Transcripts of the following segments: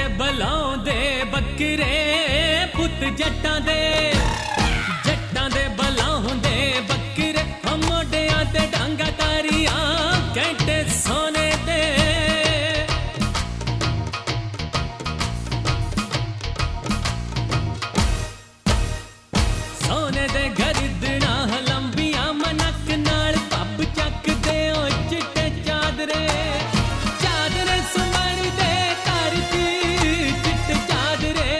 दे बलाउंदे बकरे पुत जट्टां दे बलाउंदे बकरे मोढियां ते डांगा तारियां घंटे सोने दे गरदना लंबियां मनक नाल पब चकदे ओ चिट्टे चादरे सुंभरदे धरती चिट्टे चादरे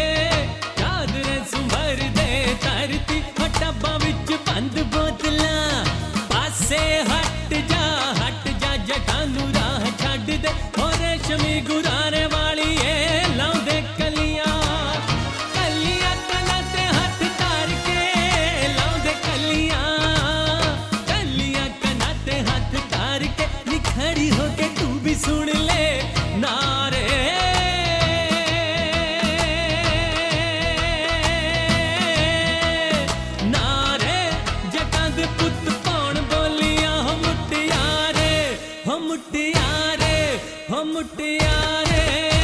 सुंभरदे धरती टब्बां विच बंद बोतलां पासे हट जा जटां नूं राह छड्ड दे ओ रेशमी गुरारे वाली ए लाउंदे कलियां खड़ी होके तू भी सुन ले नारे नारे जटां दे पुत पौण बोलियां हो मुटियारे हो मुटियारे हो मुटियारे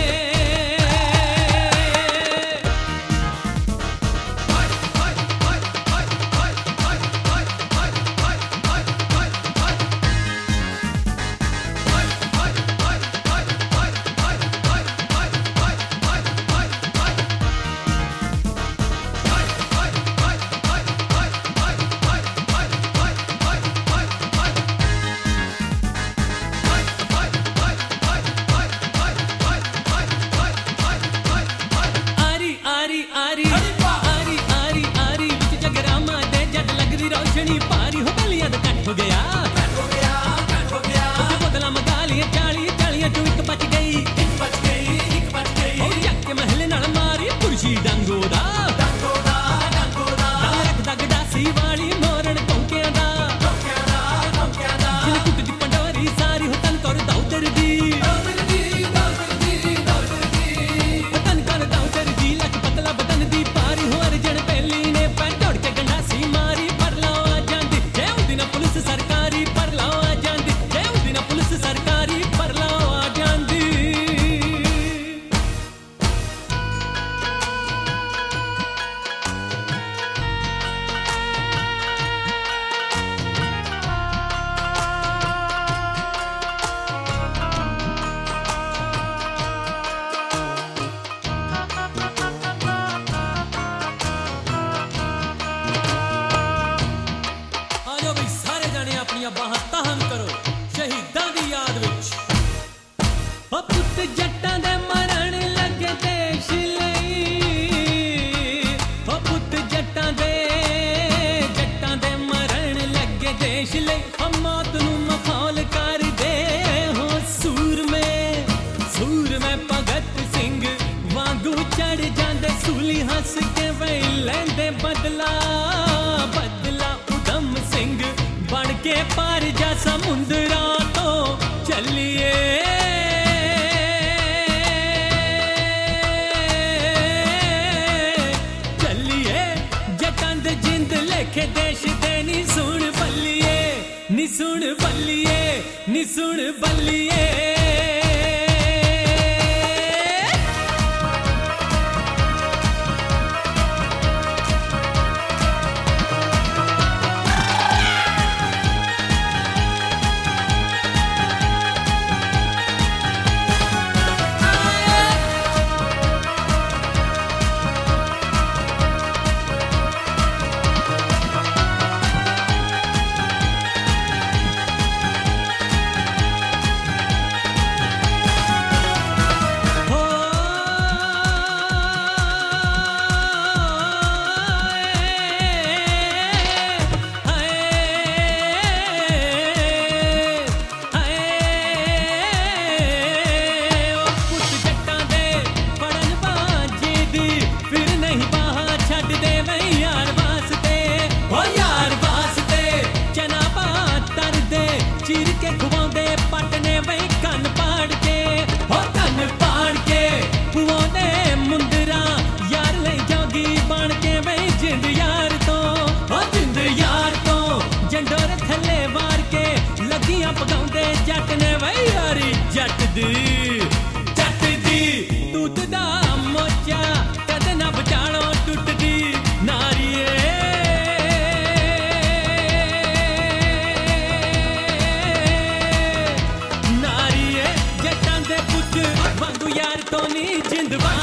पारी हो बलिया तो कट हो गया बोतला मंगा लिया 40 तू एक बच गई यके महल नाल मारी पुरशी डंगो दा रखदा गडासी वाली मोरन टोंकियां दा जिन कुट दी पंडोरी सारी हो तन कर दाउदर दी तन कर दाउदर दी लक पतला बदन दी पारी हो अर्जन पहली ने पैर दौड़ के गंडासी मारी सरकारी पर लाओ आ जांदी पुलिस सरकारी पर लाओ आ जांदी बाहां ताहन करो शहीदां दी याद विच ओ पुत जट्टां दे मरण लगे देश लई ओ पुत जट्टां दे मरण लगे देश लई ओ मौत नूं मखौल कर दे हो सूर में भगत सिंह वांगू चढ़ जांदे सूली हंस के वही लैंदे बदला उधम सिंह बन के पार जा समुंदरा तो चलिए जटां दे जिंद लेखे देश दे नी सुन बल्लिए नी सुन बल्लिए नी सुन बल्लिए जिंद